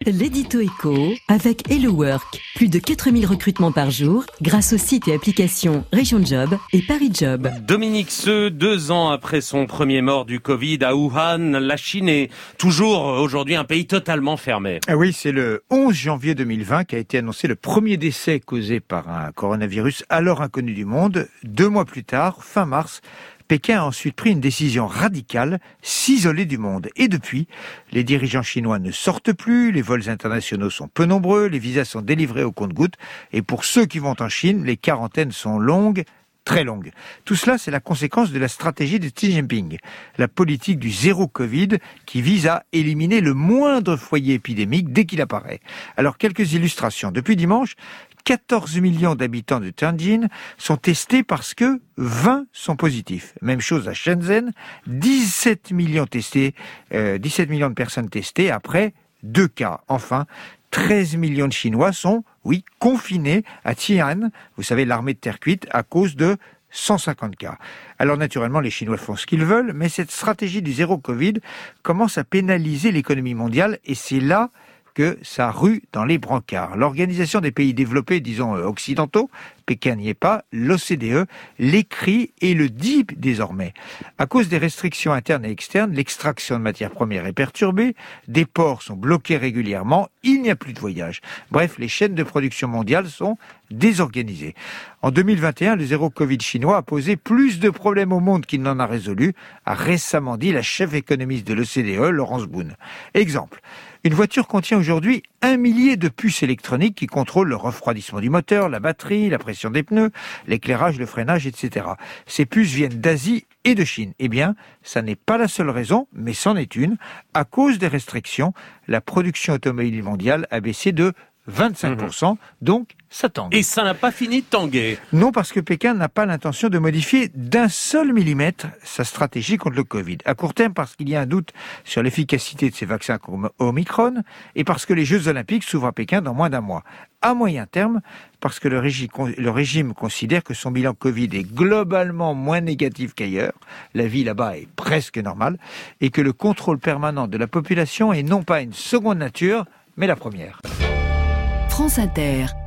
L'édito éco avec Hello Work. Plus de 4000 recrutements par jour grâce aux sites et applications Région Job et Paris Job. Dominique Seux, 2 ans après son premier mort du Covid à Wuhan, la Chine est toujours aujourd'hui un pays totalement fermé. Ah oui, c'est le 11 janvier 2020 qu'a été annoncé le premier décès causé par un coronavirus alors inconnu du monde. 2 mois plus tard, fin mars, Pékin a ensuite pris une décision radicale, s'isoler du monde. Et depuis, les dirigeants chinois ne sortent plus, les vols internationaux sont peu nombreux, les visas sont délivrés au compte-gouttes. Et pour ceux qui vont en Chine, les quarantaines sont longues, très longues. Tout cela, c'est la conséquence de la stratégie de Xi Jinping, la politique du zéro Covid qui vise à éliminer le moindre foyer épidémique dès qu'il apparaît. Alors, quelques illustrations. Depuis dimanche, 14 millions d'habitants de Tianjin sont testés parce que 20 sont positifs. Même chose à Shenzhen, 17 millions de personnes testées après 2 cas. Enfin, 13 millions de Chinois sont, confinés à Xi'an, vous savez, l'armée de terre cuite, à cause de 150 cas. Alors naturellement, les Chinois font ce qu'ils veulent, mais cette stratégie du zéro Covid commence à pénaliser l'économie mondiale et c'est là que ça rue dans les brancards. L'Organisation des pays développés, disons occidentaux, Pékin n'y est pas, l'OCDE l'écrit et le dit désormais. À cause des restrictions internes et externes, l'extraction de matières premières est perturbée, des ports sont bloqués régulièrement, il n'y a plus de voyages. Bref, les chaînes de production mondiales sont désorganisées. En 2021, le zéro Covid chinois a posé plus de problèmes au monde qu'il n'en a résolu, a récemment dit la chef économiste de l'OCDE, Laurence Boone. Exemple, une voiture contient aujourd'hui 1 millier de puces électroniques qui contrôlent le refroidissement du moteur, la batterie, la pression des pneus, l'éclairage, le freinage, etc. Ces puces viennent d'Asie et de Chine. Eh bien, ça n'est pas la seule raison, mais c'en est une. À cause des restrictions, la production automobile mondiale a baissé de 25%, donc ça tangue. Et ça n'a pas fini de tanguer. Non, parce que Pékin n'a pas l'intention de modifier d'un seul millimètre sa stratégie contre le Covid. À court terme, parce qu'il y a un doute sur l'efficacité de ces vaccins comme Omicron, et parce que les Jeux Olympiques s'ouvrent à Pékin dans moins d'un mois. À moyen terme, parce que le régime considère que son bilan Covid est globalement moins négatif qu'ailleurs, la vie là-bas est presque normale, et que le contrôle permanent de la population est non pas une seconde nature, mais la première. France Inter.